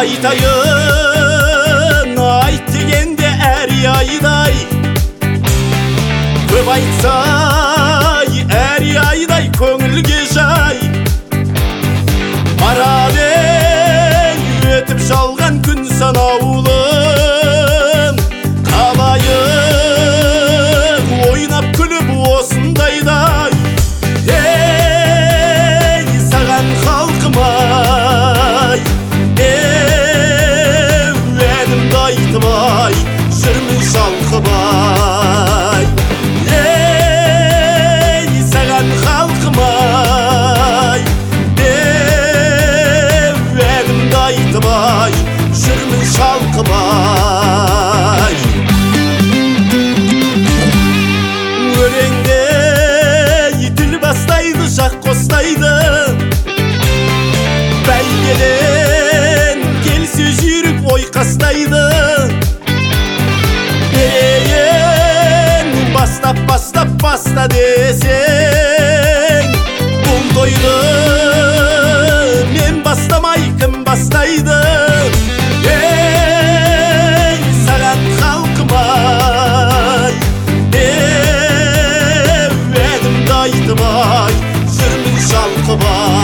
Айтайын айт дегенде әр айдай, көп айтсай әр айдай көңілге жай. Барады өтіп жалған күн санаулым, қалайық ойнап күліп осындайдай. Ей саған халқым-ай, әнімді айтып-ай, жүрмін шалқыбай. Ей саған халқым-ай, әнімді айтып-ай, жүрмін шалқыбай. Өлеңде тіл бастайды, жақ қостайды, бәйгеден келсе жүйрік ойқастайды. Берейін баста десең, бұл тойды мен бастамай кім бастайды? Ей саған халқым-ай, әнімді айтып-ай, жүрмін шалқыбай.